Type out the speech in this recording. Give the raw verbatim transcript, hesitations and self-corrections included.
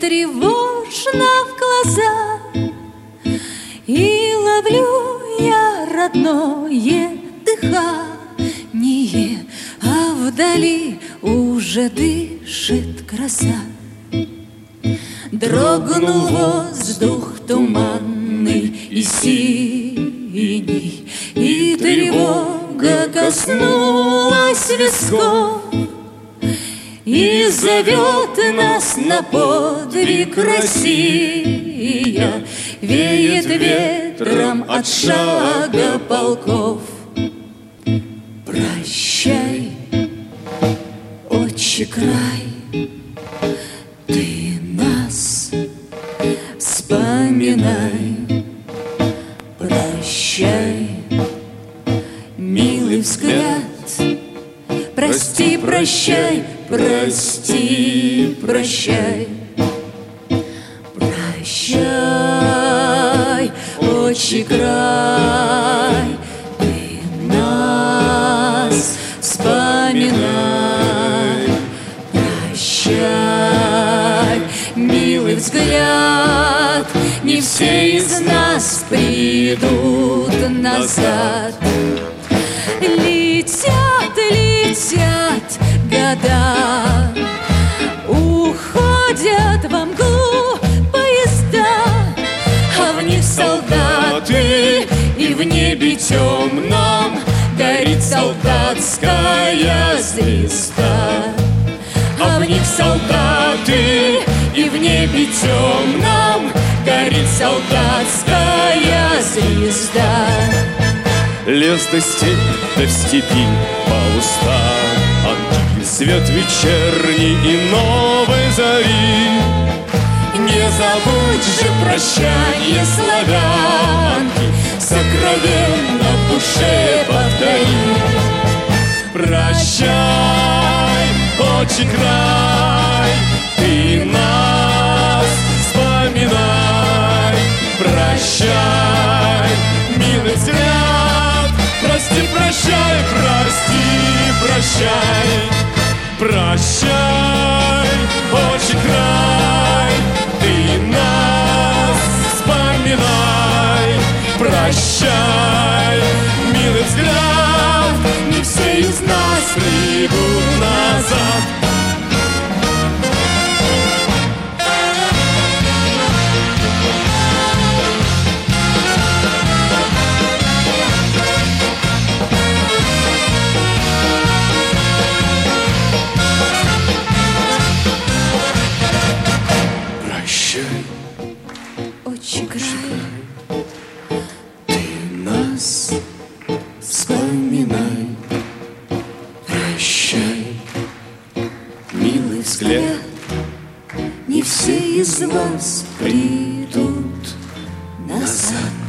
тревожно в глаза, и ловлю я родное дыхание, а вдали уже дышит гроза. Дрогнул воздух туманный и синий, и тревога коснулась висков, и зовет нас на подвиг Россия, веет ветром от шага полков. Прощай, отчий край, ты нас вспоминай. Прощай, милый взгляд, прости, прощай, прости, прощай. Прощай, отчий край, ты нас вспоминай. Прощай, милый взгляд, не все из нас придут назад. Летят, летят года, уходят во мглу поезда, а в них солдаты, и в небе темном горит солдатская звезда. А в них солдаты, и в небе темном горит солдатская звезда. Лес да степь, да в степи полустанки, свет вечерний и новой зари. Не забудь же прощанье славянки, сокровенно в душе повтори. Прощай, отчий край, ты нас вспоминай. Прощай, милый взгляд, прости, прощай, прости, прощай. Прощай, отчий край, ты нас вспоминай. Прощай, милый взгляд, не все из нас придут назад. Отчий край, ты нас вспоминай. Прощай, милый взгляд, не все из вас придут назад.